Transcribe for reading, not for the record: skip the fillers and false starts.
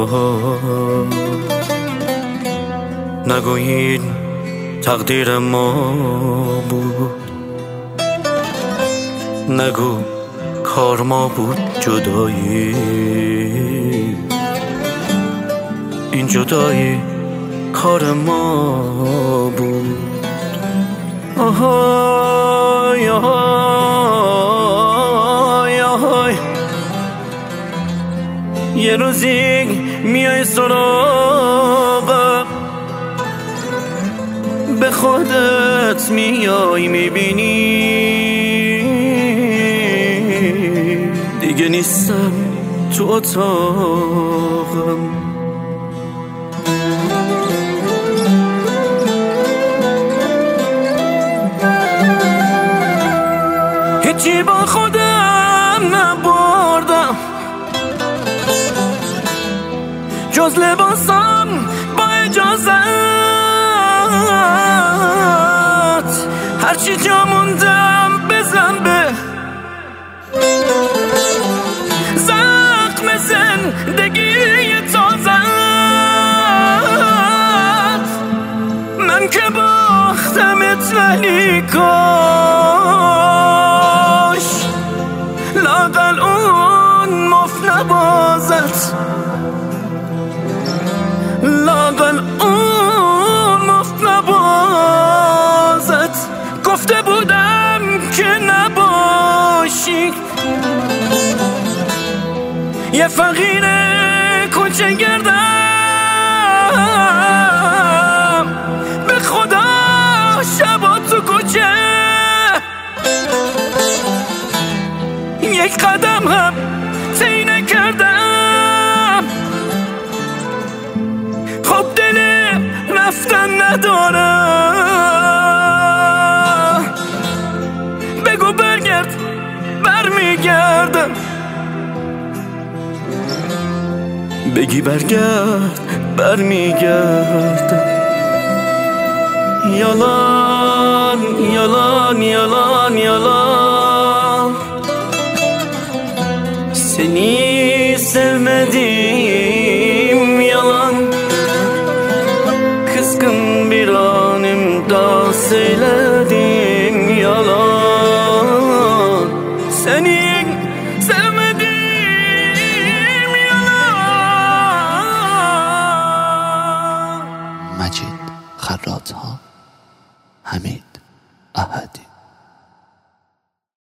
نگویید تقدیر ما بود، نگو کار ما بود جدایی. این جدایی کار ما بود. آهای آهای آهای، یه روزی میای سراغم، به خودت میای میبینی دیگه نیستم تو اتاقم. هیچی با خودم نبردم جز لباسم با اجازت، هرچی جا موندم بزن به زخم زندگی تازت. من که باختمت ولی کاش لااقل اون مفت نبازت، لااقل اون مفت نبازت. گفته بودم که نباشی یه فقیر کوچه گردم، به خدا شبا تو کوچه یک قدم هم طی نکردم. خب دل رفتن ندارم، بگو برگرد برمیگردم، بگی برگرد برمیگردم. yalan yalan yalan yalan، seni sevmedim yalan. Kızgın bir anımda söyledim yalan, seni sevmedim yalan. مجید خرات‌ها، حمید احدی.